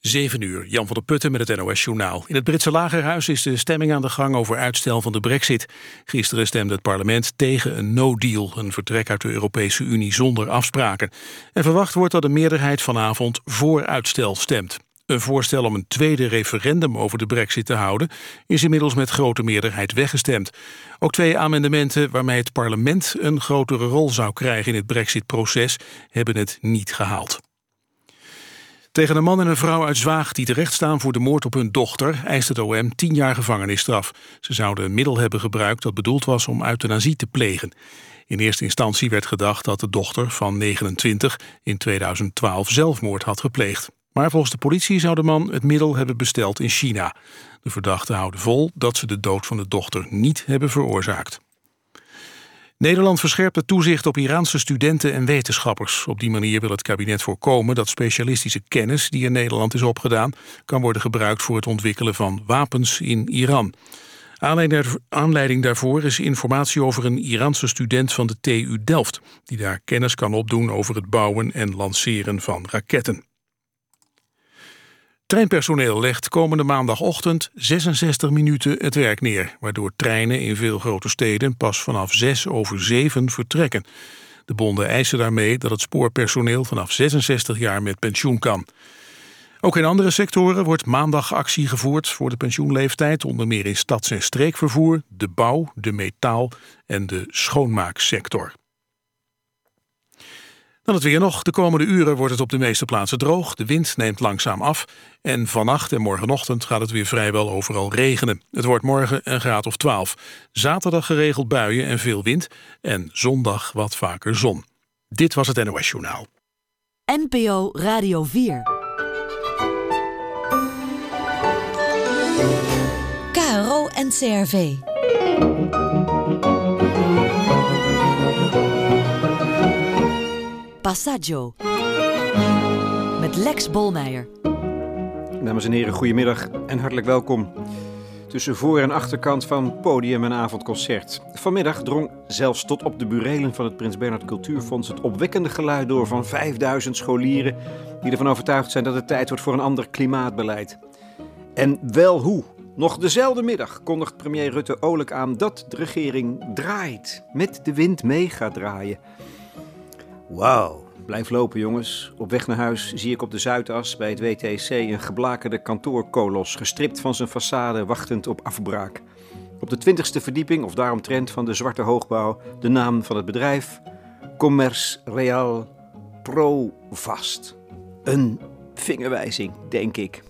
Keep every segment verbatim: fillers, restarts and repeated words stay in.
Zeven uur, Jan van der Putten met het N O S-journaal. In het Britse Lagerhuis is de stemming aan de gang over uitstel van de brexit. Gisteren stemde het parlement tegen een no-deal, een vertrek uit de Europese Unie zonder afspraken. En verwacht wordt dat de meerderheid vanavond voor uitstel stemt. Een voorstel om een tweede referendum over de brexit te houden is inmiddels met grote meerderheid weggestemd. Ook twee amendementen waarmee het parlement een grotere rol zou krijgen in het brexitproces hebben het niet gehaald. Tegen een man en een vrouw uit Zwaag die terechtstaan voor de moord op hun dochter eist het O M tien jaar gevangenisstraf. Ze zouden een middel hebben gebruikt dat bedoeld was om euthanasie te plegen. In eerste instantie werd gedacht dat de dochter van negenentwintig in tweeduizend twaalf zelfmoord had gepleegd. Maar volgens de politie zou de man het middel hebben besteld in China. De verdachten houden vol dat ze de dood van de dochter niet hebben veroorzaakt. Nederland verscherpt het toezicht op Iraanse studenten en wetenschappers. Op die manier wil het kabinet voorkomen dat specialistische kennis die in Nederland is opgedaan kan worden gebruikt voor het ontwikkelen van wapens in Iran. Aanleiding daarvoor is informatie over een Iraanse student van de T U Delft, die daar kennis kan opdoen over het bouwen en lanceren van raketten. Treinpersoneel legt komende maandagochtend zesenzestig minuten het werk neer, waardoor treinen in veel grote steden pas vanaf zes over zeven vertrekken. De bonden eisen daarmee dat het spoorpersoneel vanaf zesenzestig jaar met pensioen kan. Ook in andere sectoren wordt maandag actie gevoerd voor de pensioenleeftijd, onder meer in stads- en streekvervoer, de bouw, de metaal en de schoonmaaksector. Dan het weer nog. De komende uren wordt het op de meeste plaatsen droog. De wind neemt langzaam af. En vannacht en morgenochtend gaat het weer vrijwel overal regenen. Het wordt morgen een graad of twaalf. Zaterdag geregeld buien en veel wind. En zondag wat vaker zon. Dit was het N O S-journaal. N P O Radio vier. K R O en C R V. Passaggio. Met Lex Bolmeijer. Dames en heren, goedemiddag en hartelijk welkom. Tussen voor- en achterkant van podium en avondconcert. Vanmiddag drong zelfs tot op de burelen van het Prins Bernhard Cultuurfonds het opwekkende geluid door van vijfduizend scholieren die ervan overtuigd zijn dat het tijd wordt voor een ander klimaatbeleid. En wel hoe. Nog dezelfde middag kondigt premier Rutte oorlijk aan dat de regering draait. Met de wind mee gaat draaien. Wauw, blijf lopen jongens. Op weg naar huis zie ik op de Zuidas bij het W T C een geblakerde kantoorkolos, gestript van zijn façade, wachtend op afbraak. Op de twintigste verdieping, of daaromtrent van de zwarte hoogbouw, de naam van het bedrijf: Commerce Real Provast. Een vingerwijzing, denk ik.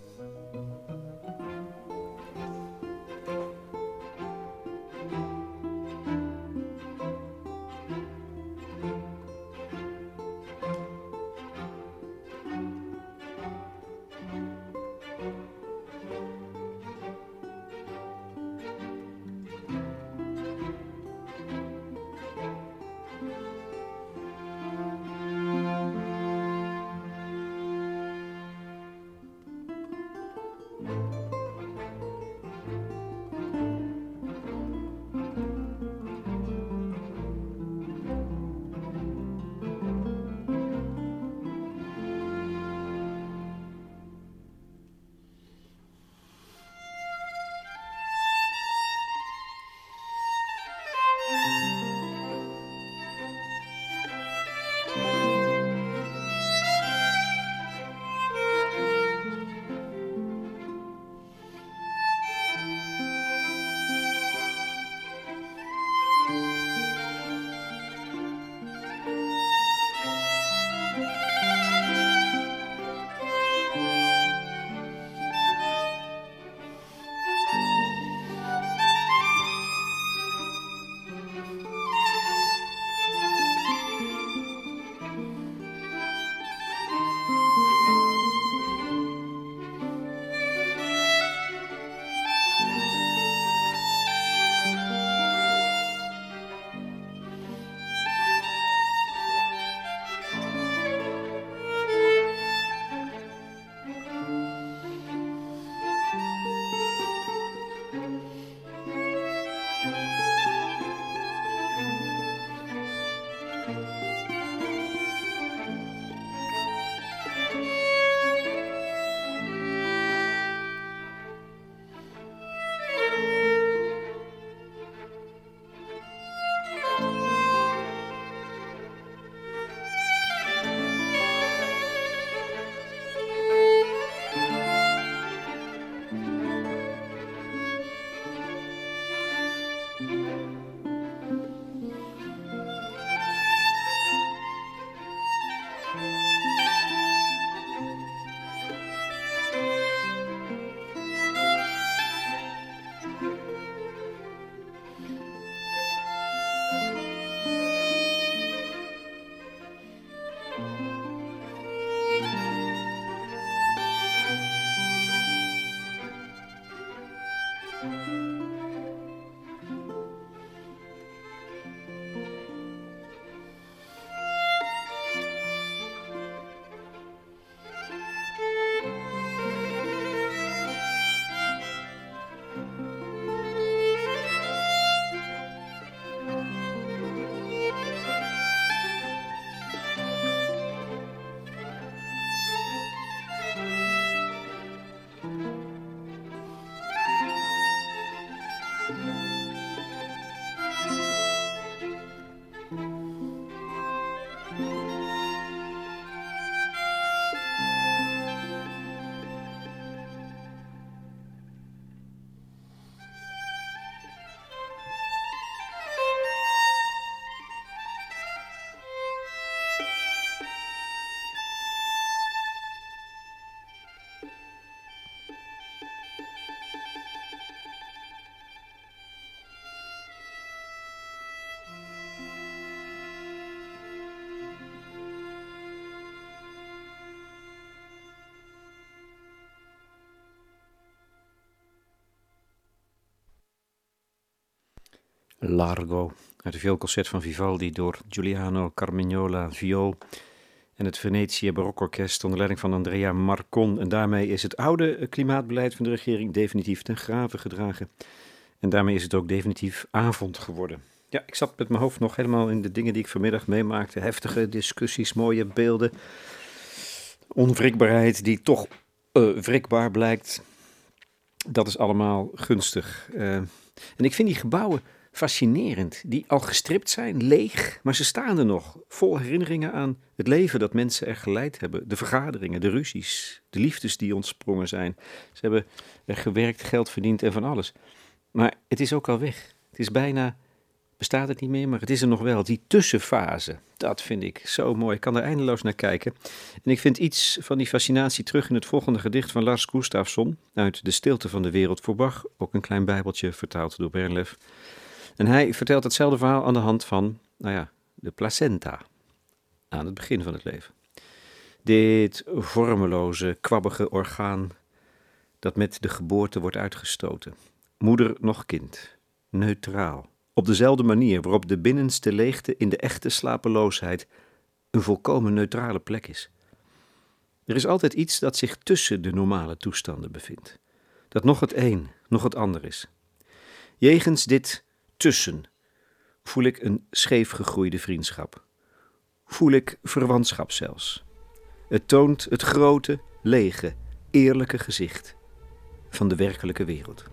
Largo, uit het vioolconcert van Vivaldi door Giuliano Carmignola viool en het Venetië Barokorkest onder leiding van Andrea Marcon. En daarmee is het oude klimaatbeleid van de regering definitief ten grave gedragen. En daarmee is het ook definitief avond geworden. Ja, ik zat met mijn hoofd nog helemaal in de dingen die ik vanmiddag meemaakte. Heftige discussies, mooie beelden, onwrikbaarheid die toch uh, wrikbaar blijkt. Dat is allemaal gunstig. Uh, en ik vind die gebouwen fascinerend, die al gestript zijn, leeg, maar ze staan er nog, vol herinneringen aan het leven dat mensen er geleid hebben. De vergaderingen, de ruzies, de liefdes die ontsprongen zijn. Ze hebben er gewerkt, geld verdiend en van alles. Maar het is ook al weg. Het is bijna, bestaat het niet meer, maar het is er nog wel. Die tussenfase, dat vind ik zo mooi. Ik kan er eindeloos naar kijken. En ik vind iets van die fascinatie terug in het volgende gedicht van Lars Gustafsson uit De stilte van de wereld voor Bach. Ook een klein bijbeltje vertaald door Bernlef. En hij vertelt hetzelfde verhaal aan de hand van, nou ja, de placenta. Aan het begin van het leven. Dit vormeloze, kwabbige orgaan dat met de geboorte wordt uitgestoten. Moeder nog kind, neutraal. Op dezelfde manier waarop de binnenste leegte in de echte slapeloosheid een volkomen neutrale plek is. Er is altijd iets dat zich tussen de normale toestanden bevindt. Dat nog het een, nog het ander is. Jegens dit tussen voel ik een scheef gegroeide vriendschap. Voel ik verwantschap zelfs. Het toont het grote, lege, eerlijke gezicht van de werkelijke wereld.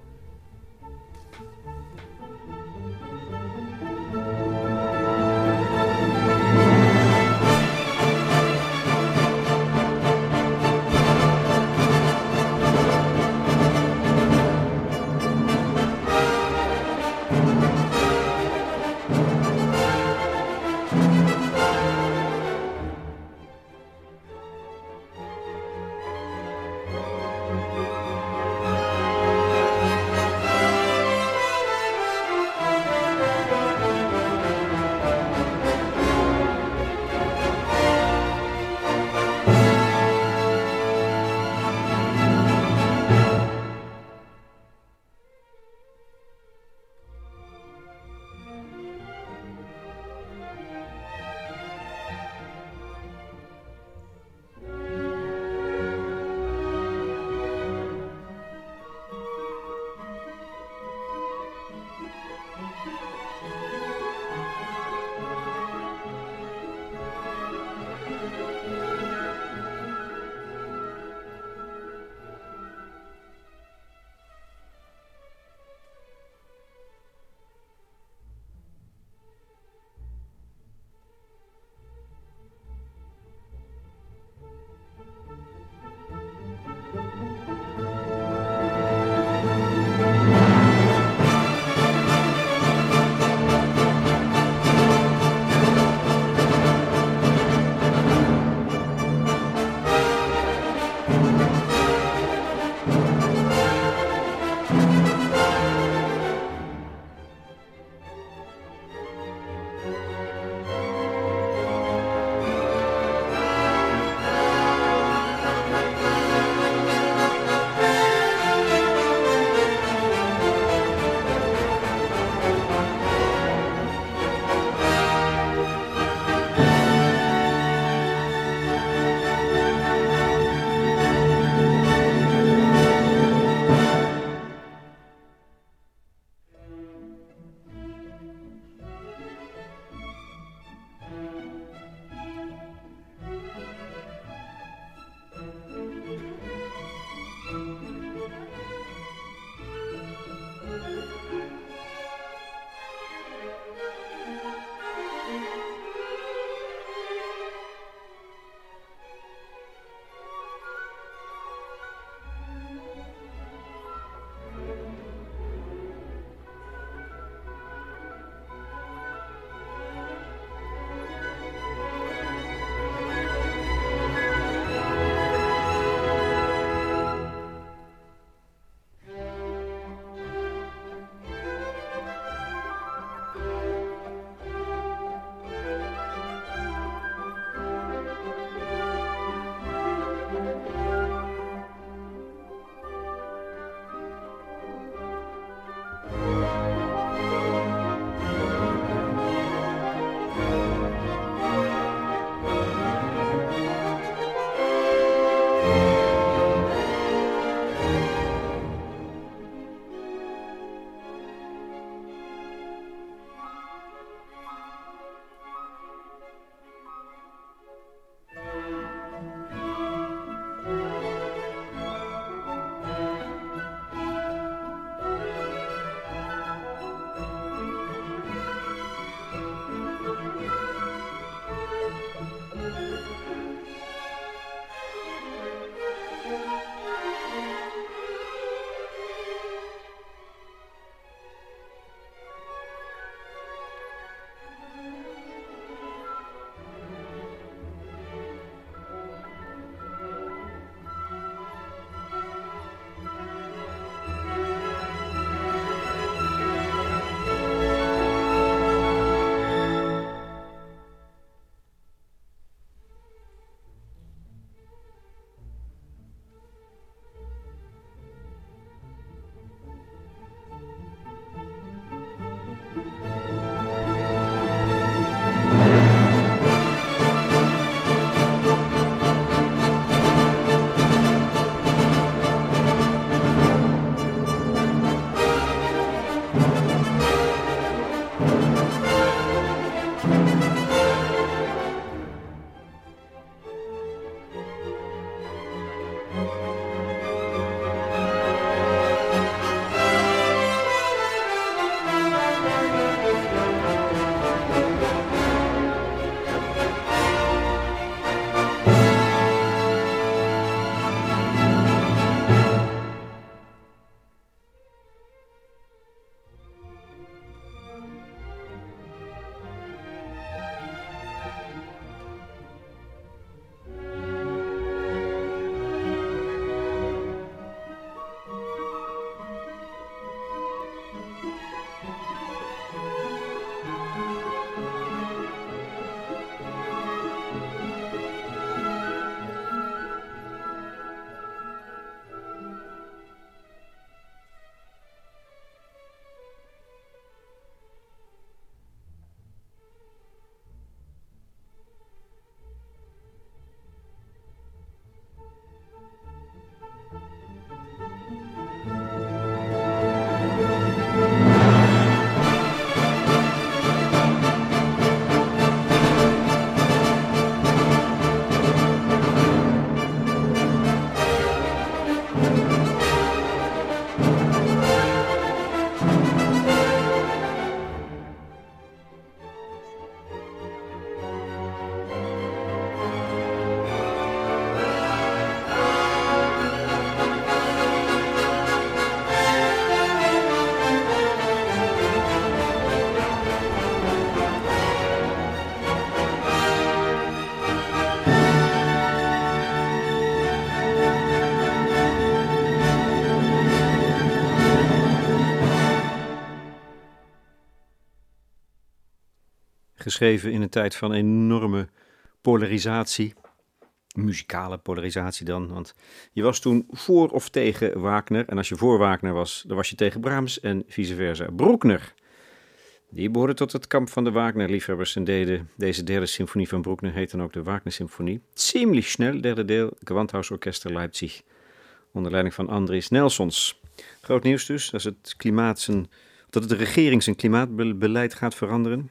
Geschreven in een tijd van enorme polarisatie. Muzikale polarisatie dan, want je was toen voor of tegen Wagner. En als je voor Wagner was, dan was je tegen Brahms en vice versa. Bruckner, die behoorde tot het kamp van de Wagner-liefhebbers en deden deze derde symfonie van Bruckner, heet dan ook de Wagner-symfonie. Ziemlich schnell, derde deel, Gewandhausorchester Leipzig, onder leiding van Andries Nelsons. Groot nieuws dus, dat, het klimaat zijn, dat de regering zijn klimaatbeleid gaat veranderen.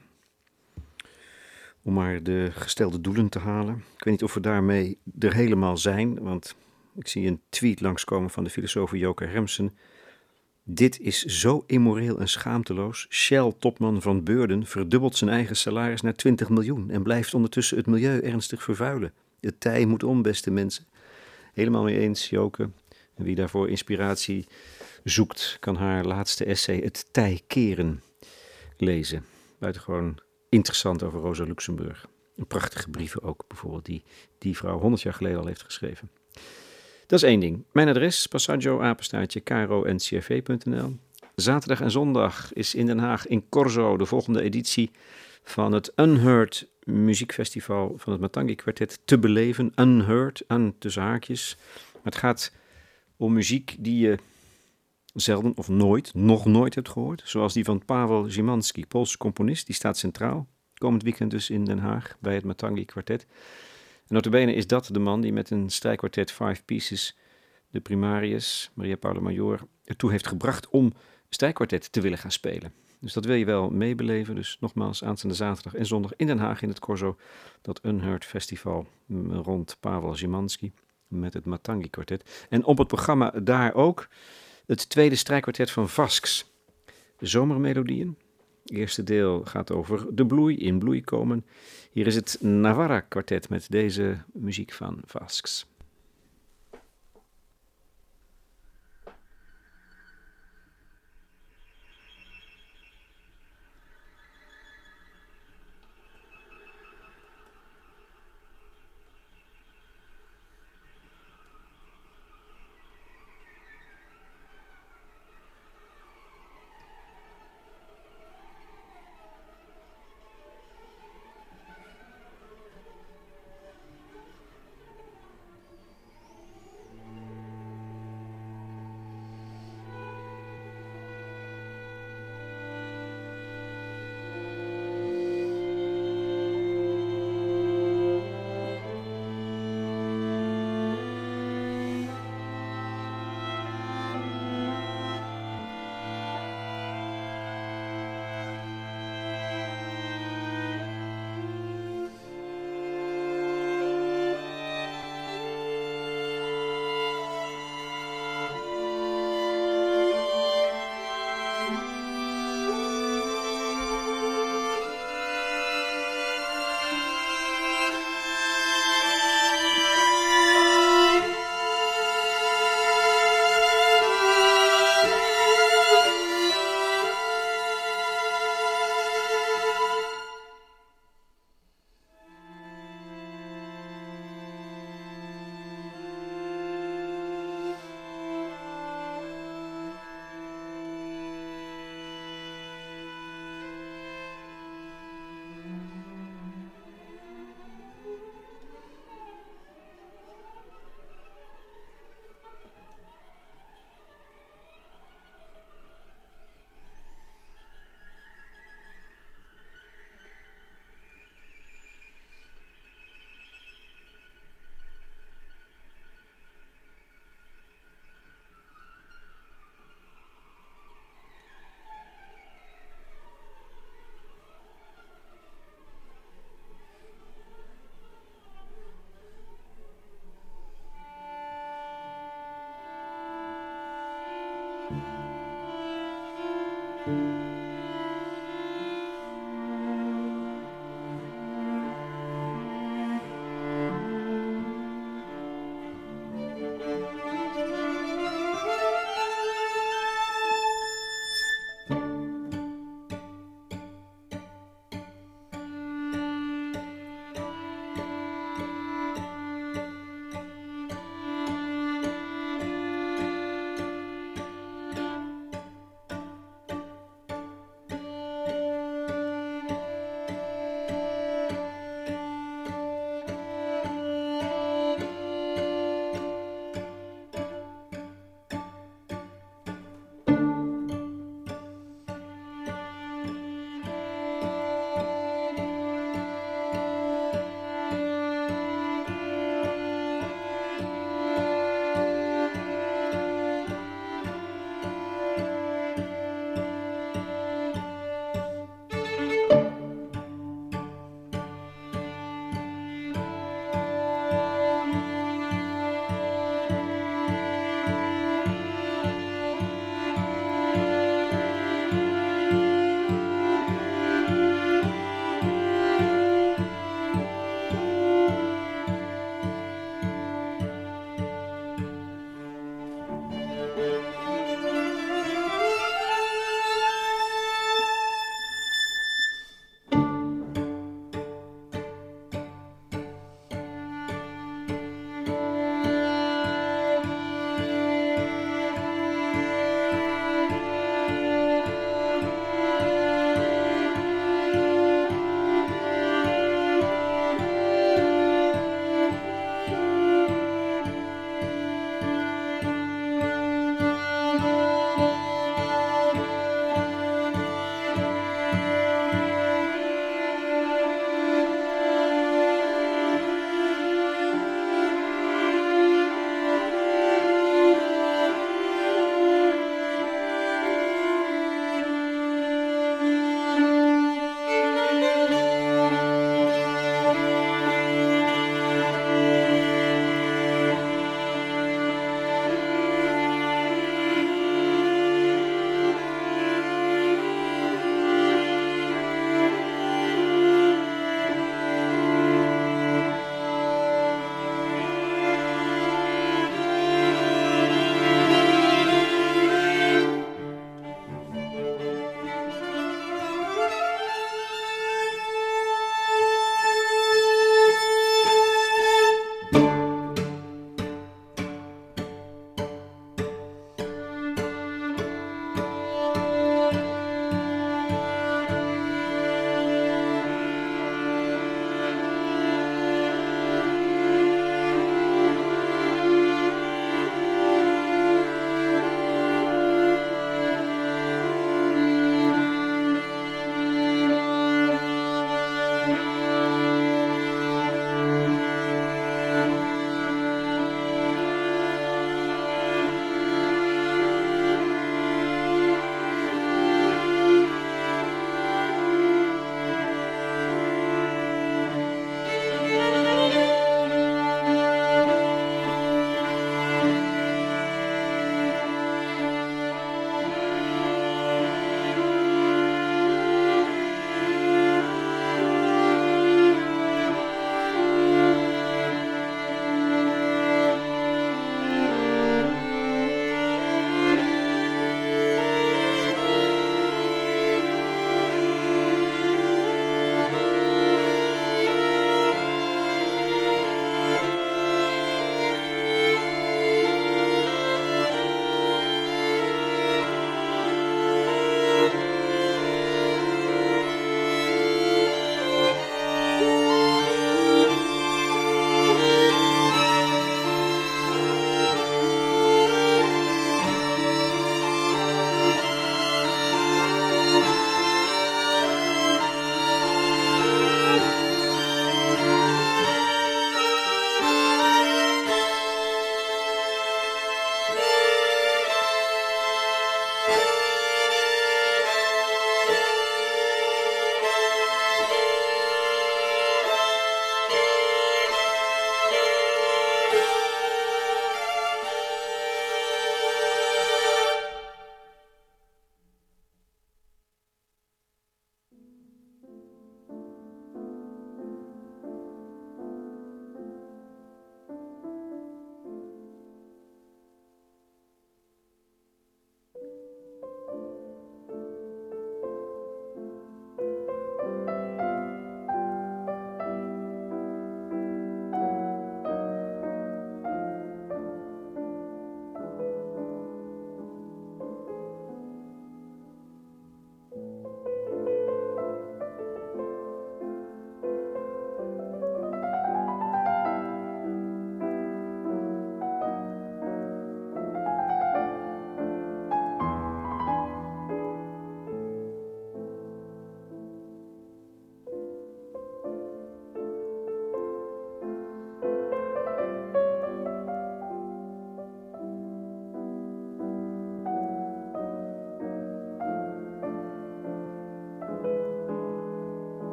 Om maar de gestelde doelen te halen. Ik weet niet of we daarmee er helemaal zijn, want ik zie een tweet langskomen van de filosoof Joke Hermsen. Dit is zo immoreel en schaamteloos. Shell-topman Van Beurden verdubbelt zijn eigen salaris naar twintig miljoen en blijft ondertussen het milieu ernstig vervuilen. Het tij moet om, beste mensen. Helemaal mee eens, Joke. En wie daarvoor inspiratie zoekt, kan haar laatste essay Het tij keren lezen. Buitengewoon interessant over Rosa Luxemburg. Een prachtige brieven ook, bijvoorbeeld, die die vrouw honderd jaar geleden al heeft geschreven. Dat is één ding. Mijn adres, passaggio, apenstaartje, caro en c r v punt n l. Zaterdag en zondag is in Den Haag in Corso de volgende editie van het Unheard muziekfestival van het Matangi Kwartet te beleven. Unheard, un tussen haakjes. Maar het gaat om muziek die je zelden of nooit, nog nooit hebt gehoord. Zoals die van Paweł Szymanski, Poolse componist. Die staat centraal. Komend weekend dus in Den Haag bij het Matangi Kwartet. En notabene is dat de man die met een strijkkwartet Five Pieces de primarius, Maria Paula Major, ertoe heeft gebracht om strijkkwartet te willen gaan spelen. Dus dat wil je wel meebeleven. Dus nogmaals, aanstaande zaterdag en zondag in Den Haag in het Corso, dat Unheard Festival rond Paweł Szymanski met het Matangi Kwartet. En op het programma daar ook het tweede strijkkwartet van Vasks, de zomermelodieën. Het eerste deel gaat over de bloei, in bloei komen. Hier is het Navarra kwartet met deze muziek van Vasks.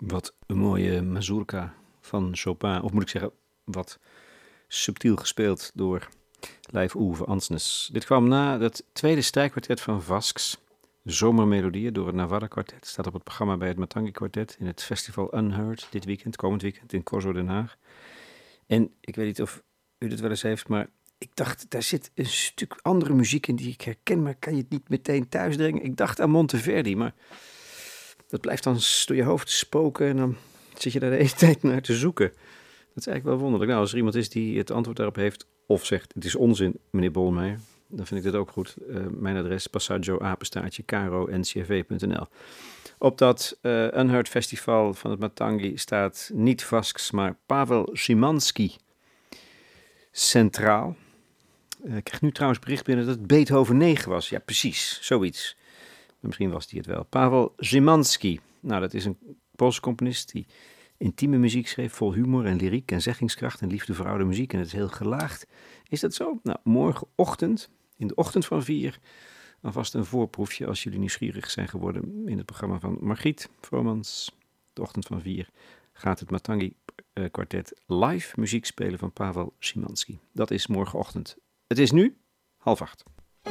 Wat een mooie mazurka van Chopin, of moet ik zeggen, wat subtiel gespeeld door Leif Ove Ansnes. Dit kwam na het tweede strijkkwartet van Vasks, Zomermelodieën door het Navarra Kwartet. Staat op het programma bij het Matangi Kwartet in het festival Unheard dit weekend, komend weekend in Corso Den Haag. En ik weet niet of u dit wel eens heeft, maar ik dacht, daar zit een stuk andere muziek in die ik herken, maar kan je het niet meteen thuis brengen? Ik dacht aan Monteverdi, maar dat blijft dan door je hoofd spoken en dan zit je daar de hele tijd naar te zoeken. Dat is eigenlijk wel wonderlijk. Nou, als er iemand is die het antwoord daarop heeft, of zegt, het is onzin, meneer Bolmeijer, dan vind ik dat ook goed. Uh, mijn adres, passaggio apenstaartje caro n c r v punt n l. Op dat uh, Unheard Festival van het Matangi staat niet Vasks, maar Pavel Szymanski centraal. Uh, ik krijg nu trouwens bericht binnen dat het Beethoven negen was. Ja, precies, zoiets. Maar misschien was die het wel. Pavel Szymanski. Nou, dat is een Poolse componist die intieme muziek schreef, vol humor en lyriek en zeggingskracht en liefde voor oude muziek. En het is heel gelaagd. Is dat zo? Nou, morgenochtend, in de ochtend van vier, alvast een voorproefje als jullie nieuwsgierig zijn geworden in het programma van Margriet Vromans. De ochtend van vier gaat het Matangi uh, Kwartet live muziek spelen van Pavel Szymanski. Dat is morgenochtend. Het is nu half acht.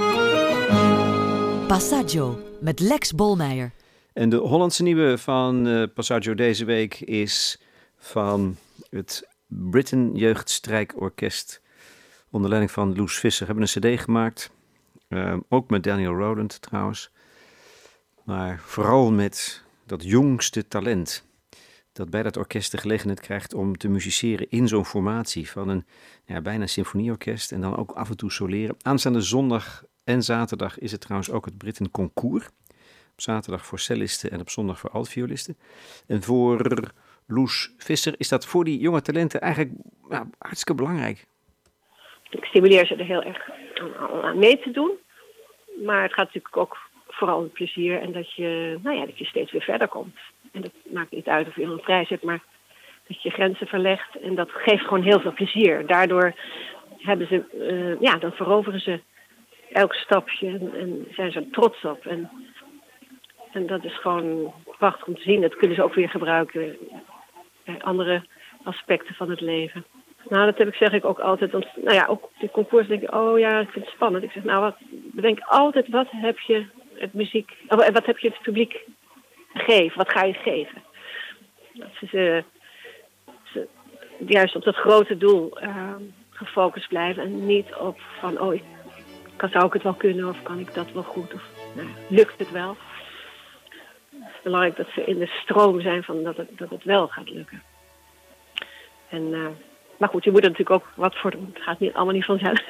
Passaggio met Lex Bolmeijer. En de Hollandse nieuwe van uh, Passaggio deze week is van het Britten Jeugdstrijkorkest onder leiding van Loes Visser. Hebben een cd gemaakt, uh, ook met Daniel Rowland trouwens, maar vooral met dat jongste talent dat bij dat orkest de gelegenheid krijgt om te musiceren in zo'n formatie van een ja, bijna symfonieorkest en dan ook af en toe soleren. Aanstaande zondag en zaterdag is het trouwens ook het Britten Concours. Op zaterdag voor cellisten en op zondag voor altviolisten. En voor Loes Visser is dat voor die jonge talenten eigenlijk ja, hartstikke belangrijk. Ik stimuleer ze er heel erg aan, aan mee te doen. Maar het gaat natuurlijk ook vooral om plezier en dat je, nou ja, dat je steeds weer verder komt. En dat maakt niet uit of je een prijs hebt, maar dat je grenzen verlegt. En dat geeft gewoon heel veel plezier. Daardoor hebben ze, uh, ja, dan veroveren ze elk stapje en, en zijn ze er trots op. En, en dat is gewoon prachtig om te zien. Dat kunnen ze ook weer gebruiken bij andere aspecten van het leven. Nou, dat heb ik, zeg ik ook altijd. Want, nou ja, ook de concours denk ik, oh ja, ik vind het spannend. Ik zeg, nou, wat, bedenk altijd, wat heb je het muziek, oh, wat heb je het publiek gegeven? Wat ga je geven? Dat ze, ze, ze juist op dat grote doel uh, gefocust blijven en niet op van, oh, ik, kan, zou ik het wel kunnen of kan ik dat wel goed? Of nou, lukt het wel? Het is belangrijk dat ze in de stroom zijn van dat het, dat het wel gaat lukken. En, uh, maar goed, je moet er natuurlijk ook wat voor doen. Het gaat niet, allemaal niet vanzelf.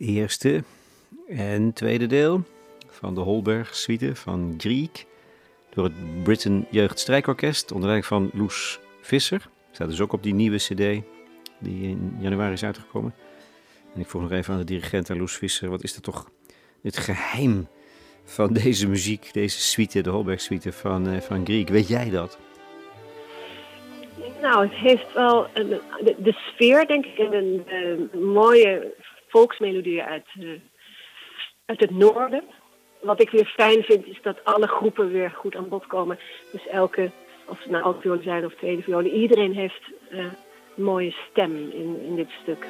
eerste en tweede deel van de Holberg Suite van Grieg door het Britten Jeugd Strijkorkest onder leiding van Loes Visser. Staat dus ook op die nieuwe cd die in januari is uitgekomen. En ik vroeg nog even aan de dirigent, aan Loes Visser, wat is dat toch het geheim van deze muziek, deze suite, de Holberg Suite van, uh, van Grieg? Weet jij dat? Nou, het heeft wel een, de, de sfeer, denk ik, en een, een mooie volksmelodie uit, uh, uit het noorden. Wat ik weer fijn vind, is dat alle groepen weer goed aan bod komen. Dus elke, of het nou altviolen zijn of tweede violen, iedereen heeft uh, een mooie stem in, in dit stuk.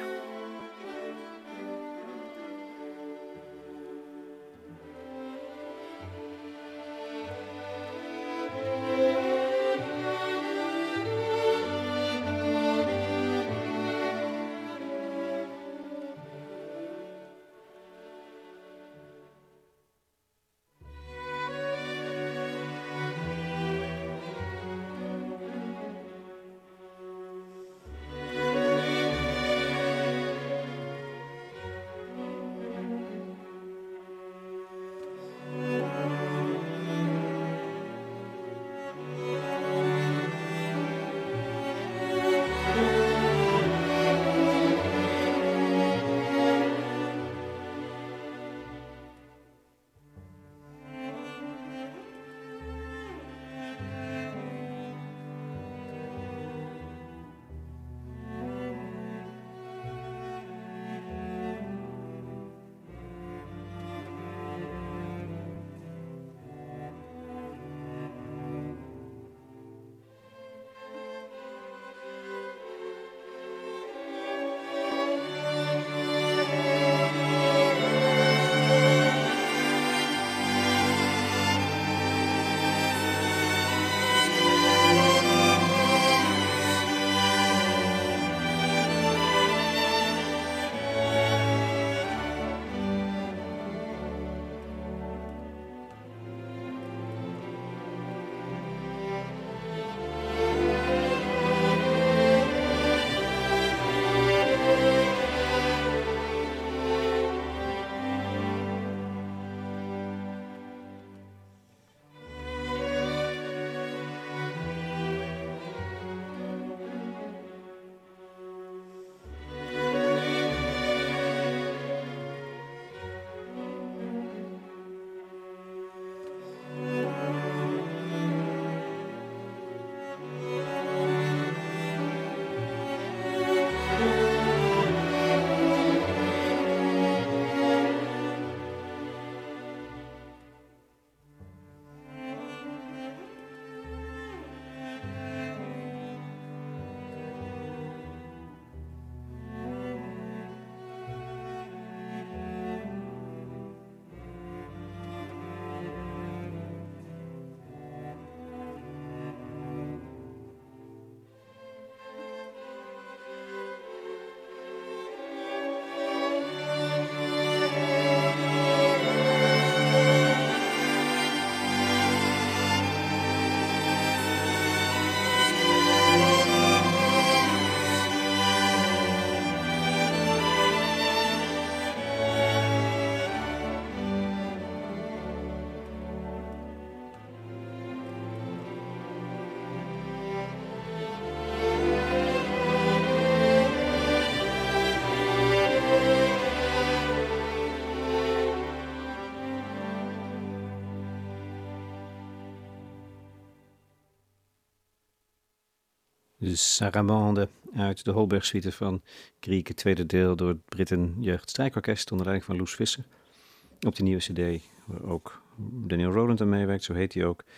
De Saramande uit de Holberg Suite van Grieg, het tweede deel door het Britten Jeugd Strijkorkest onder leiding van Loes Visser. Op de nieuwe cd waar ook Daniel Rowland aan meewerkt, zo heet hij ook.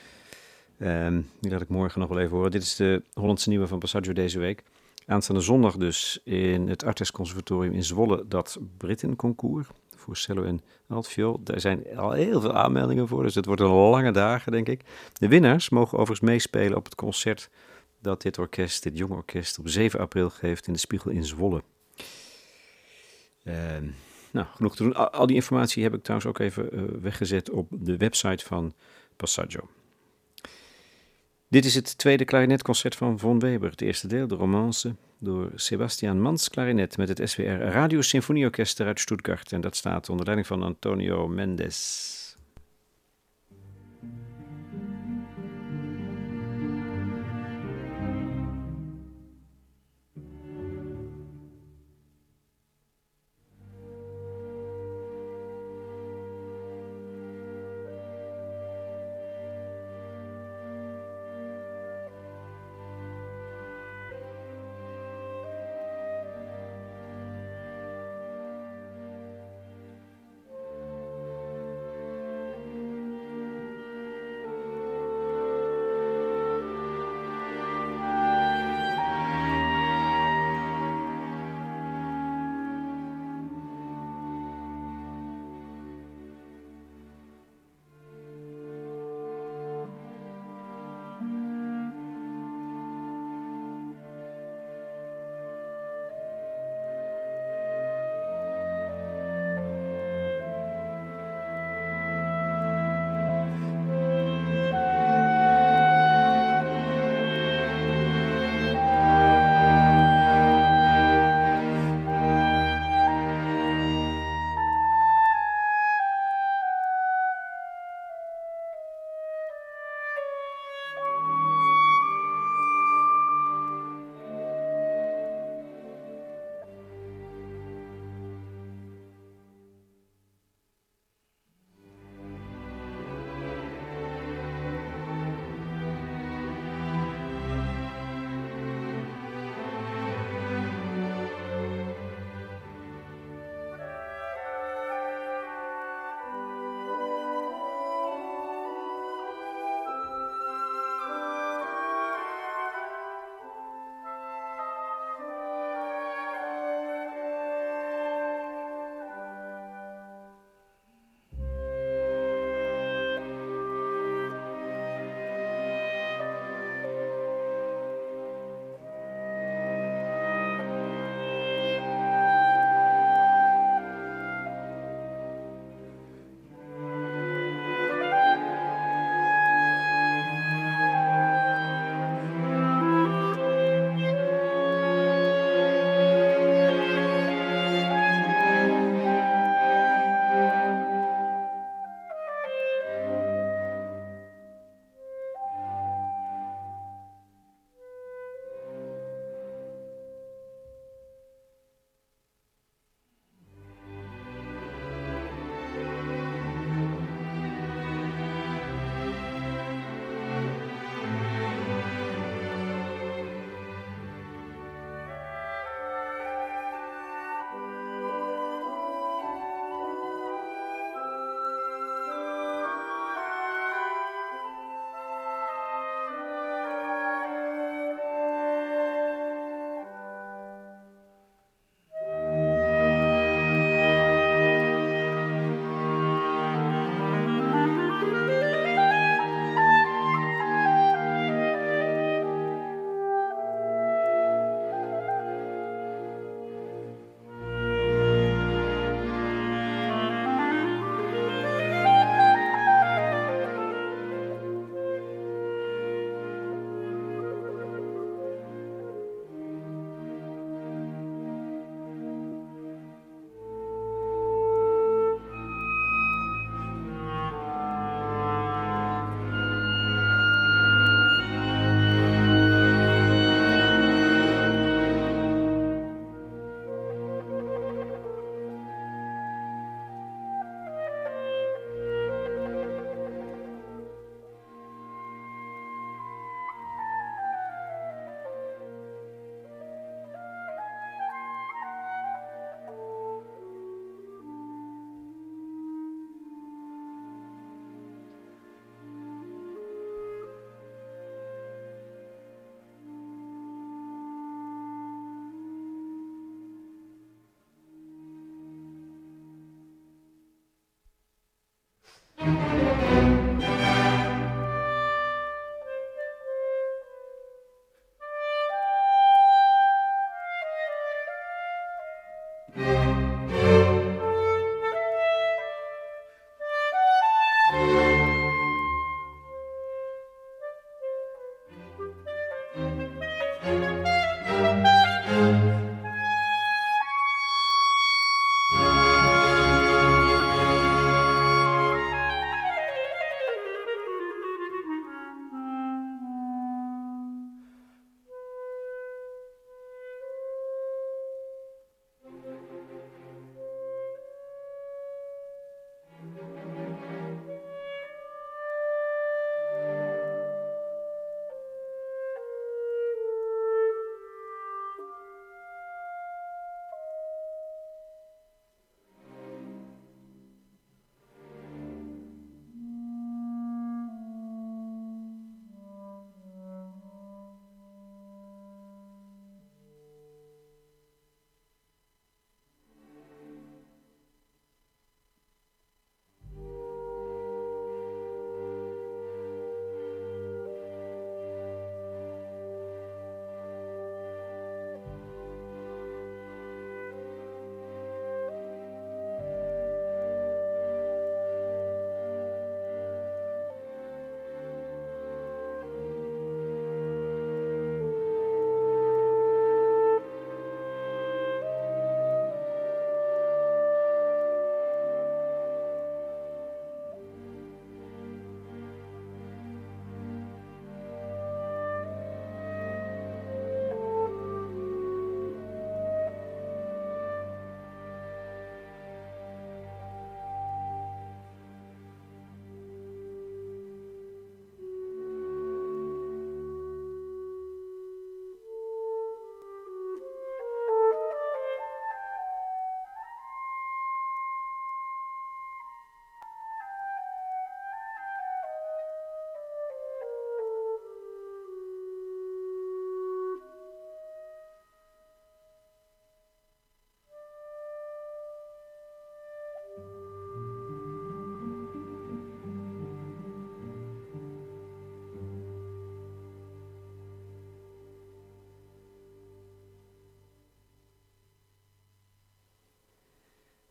Um, die laat ik morgen nog wel even horen. Dit is de Hollandse nieuwe van Passaggio deze week. Aanstaande zondag dus in het Artes Conservatorium in Zwolle dat Britten Concours voor cello en altviool. Daar zijn al heel veel aanmeldingen voor, dus het wordt een lange dagen, denk ik. De winnaars mogen overigens meespelen op het concert dat dit orkest, dit jonge orkest, op zeven april geeft in de Spiegel in Zwolle. Uh, nou, genoeg te doen. Al, al die informatie heb ik trouwens ook even uh, weggezet op de website van Passaggio. Dit is het tweede klarinetconcert van Von Weber. Het eerste deel, de romance, door Sebastian Mans klarinet met het S W R Radio Symfonieorkester uit Stuttgart. En dat staat onder leiding van Antonio Mendes.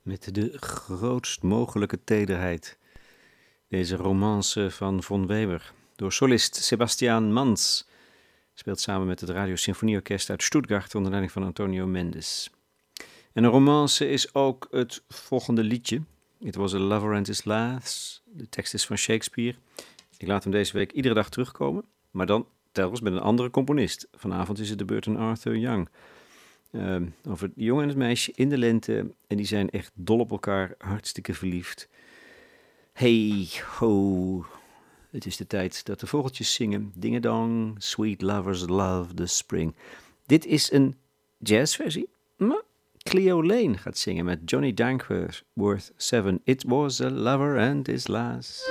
Met de grootst mogelijke tederheid. Deze romance van Von Weber. Door solist Sebastian Mans. Speelt samen met het Radio Symfonieorkest uit Stuttgart onder leiding van Antonio Mendes. En een romance is ook het volgende liedje. It was a lover and his lass. De tekst is van Shakespeare. Ik laat hem deze week iedere dag terugkomen. Maar dan telkens met een andere componist. Vanavond is het de beurt aan Arthur Young. Uh, over de jongen en het meisje in de lente. En die zijn echt dol op elkaar, hartstikke verliefd. Hey ho, het is de tijd dat de vogeltjes zingen. Ding-a-dong, sweet lovers love the spring. Dit is een jazzversie, maar Cleo Lane gaat zingen met Johnny Dankworth seven. It was a lover and his lass.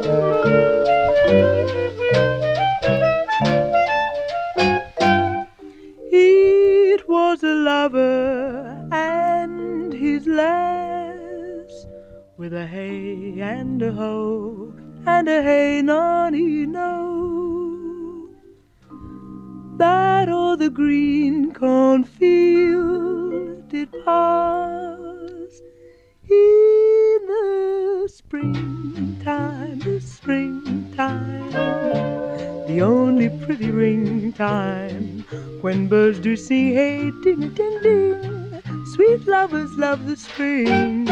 It was a lover and his lass, with a hey and a ho and a hey nonny no, that o'er the green cornfield did pass in the springtime, the springtime, the only pretty ring time, when birds do sing hey ding ding ding, sweet lovers love the spring.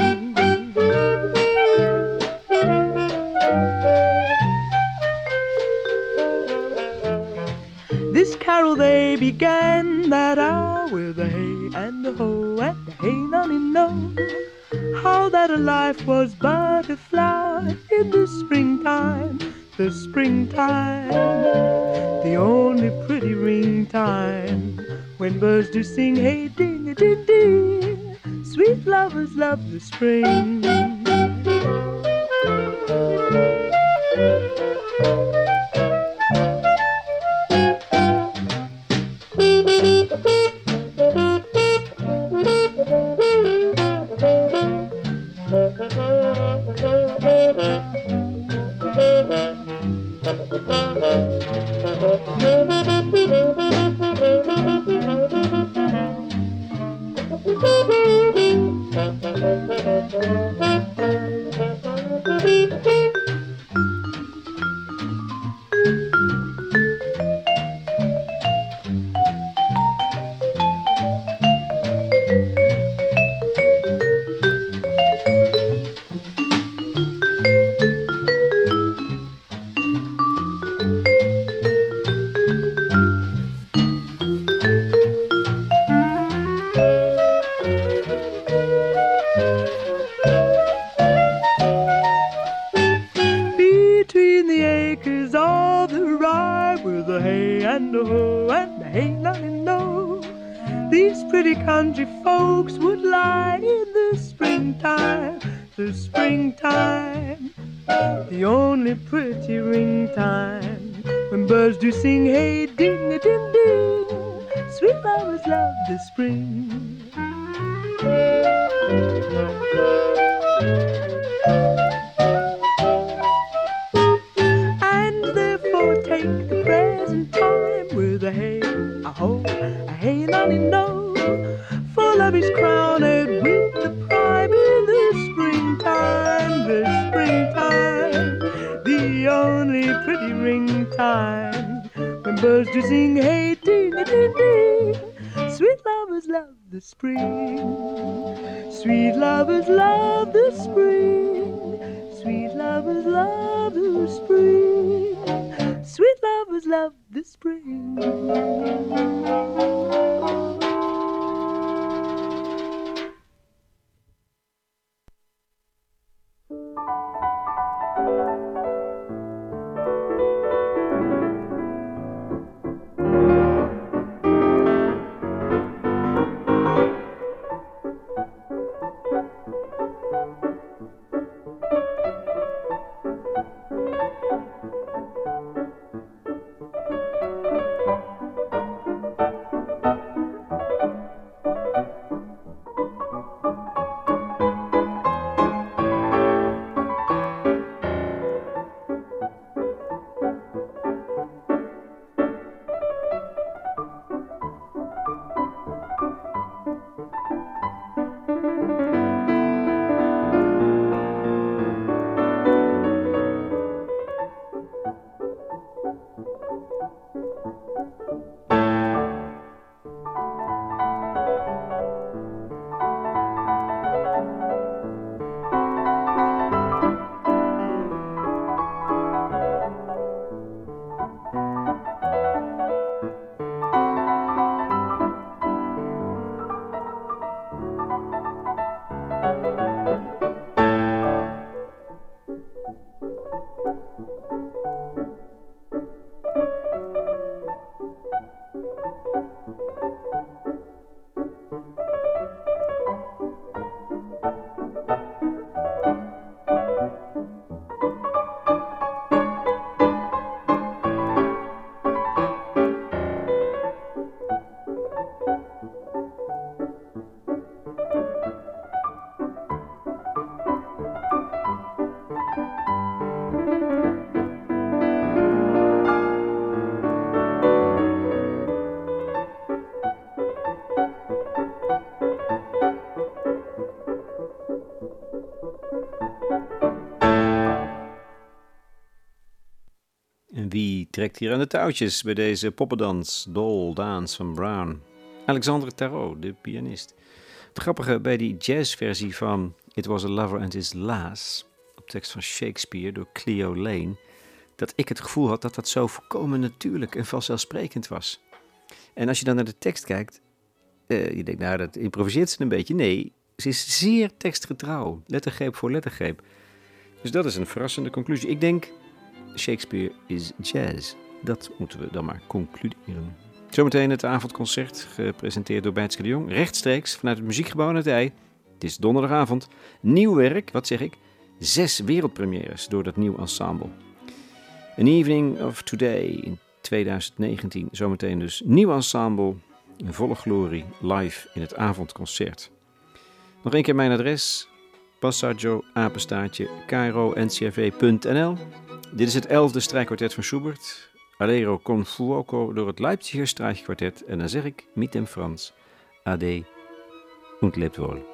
This carol they began that hour with a hey and a ho and a hey nonny no, how that a life was but a flower in the springtime, the springtime, the only pretty ring time, when birds do sing hey ding a ding ding, sweet lovers love the spring. En wie trekt hier aan de touwtjes bij deze poppendans, Doll Dance van Brown? Alexandre Tarot, de pianist. Het grappige bij die jazzversie van It Was a Lover and His Lass, op tekst van Shakespeare door Cleo Lane, dat ik het gevoel had dat dat zo volkomen natuurlijk en vanzelfsprekend was. En als je dan naar de tekst kijkt, uh, je denkt, nou, dat improviseert ze een beetje. Nee, ze is zeer tekstgetrouw, lettergreep voor lettergreep. Dus dat is een verrassende conclusie. Ik denk, Shakespeare is jazz. Dat moeten we dan maar concluderen. Zometeen het avondconcert, gepresenteerd door Bijtske de Jong, rechtstreeks vanuit het Muziekgebouw aan het IJ. Het is donderdagavond. Nieuw werk, wat zeg ik? Zes wereldpremières door dat nieuw ensemble. An Evening of Today in twintig negentien. Zometeen dus nieuw ensemble in volle glorie live in het avondconcert. Nog één keer mijn adres. Passaggio, apenstaartje, cairo n c r v punt n l. Dit is het elfde strijkkwartet van Schubert. Allegro con fuoco door het Leipziger strijkkwartet. En dan zeg ik, mit dem Franz, ade und lebt wohl.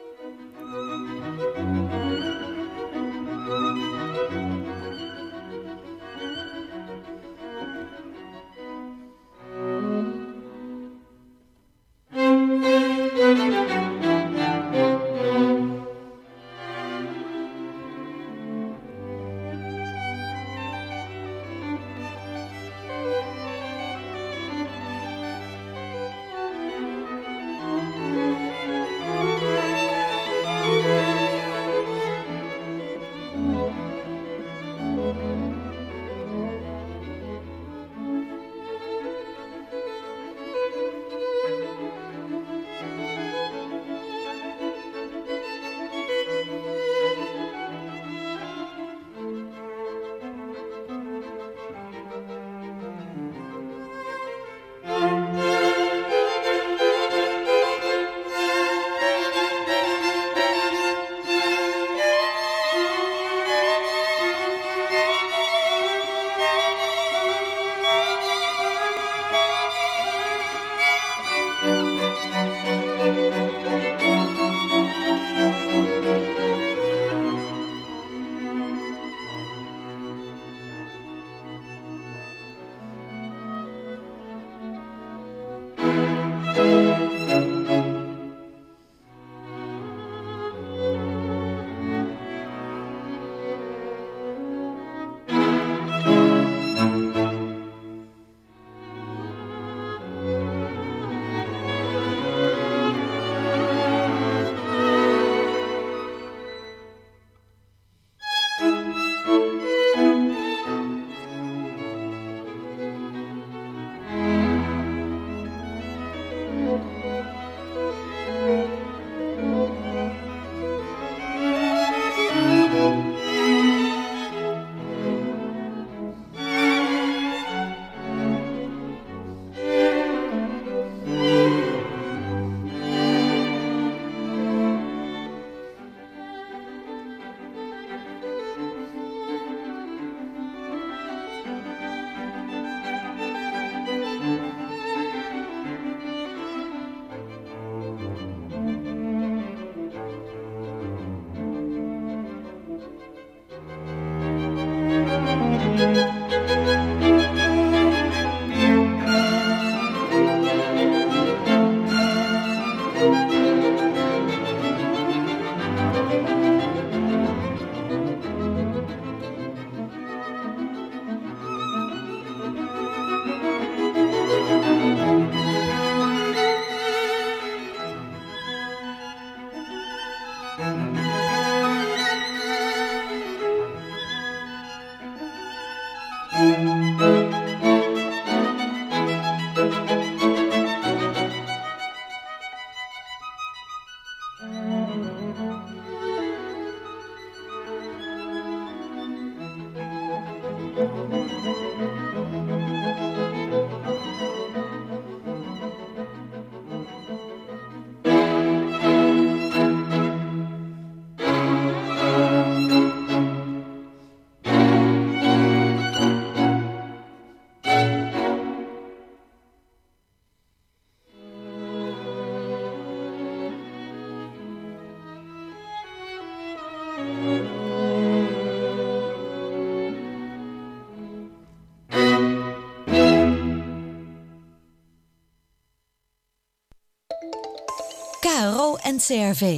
R O en C R V.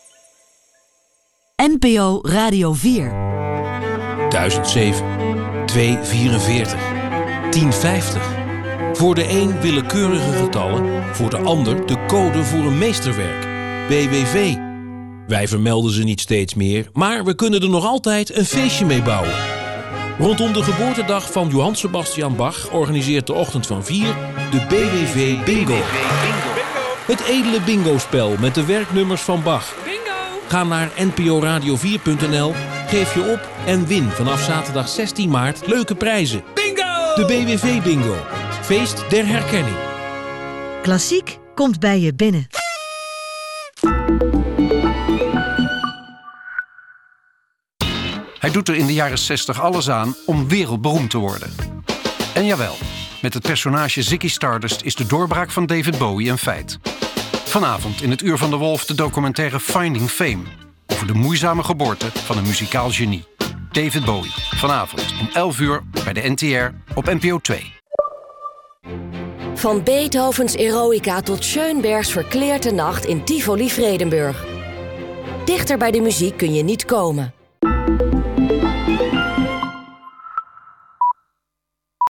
N P O Radio vier. duizend zeven, tweehonderdvierenveertig, tienhonderdvijftig. Voor de een willekeurige getallen, voor de ander de code voor een meesterwerk. B W V. Wij vermelden ze niet steeds meer, maar we kunnen er nog altijd een feestje mee bouwen. Rondom de geboortedag van Johann Sebastian Bach organiseert de Ochtend van vier de B W V Bingo. Het edele bingo-spel met de werknummers van Bach. Ga naar n p o radio vier punt n l, geef je op en win vanaf zaterdag zestien maart leuke prijzen. Bingo! De B W V Bingo. Feest der herkenning. Klassiek komt bij je binnen. Hij doet er in de jaren zestig alles aan om wereldberoemd te worden. En jawel, met het personage Ziggy Stardust is de doorbraak van David Bowie een feit. Vanavond in het Uur van de Wolf de documentaire Finding Fame, over de moeizame geboorte van een muzikaal genie. David Bowie, vanavond om elf uur bij de N T R op N P O twee. Van Beethovens Eroica tot Schönbergs Verkleerde Nacht in Tivoli Vredenburg. Dichter bij de muziek kun je niet komen.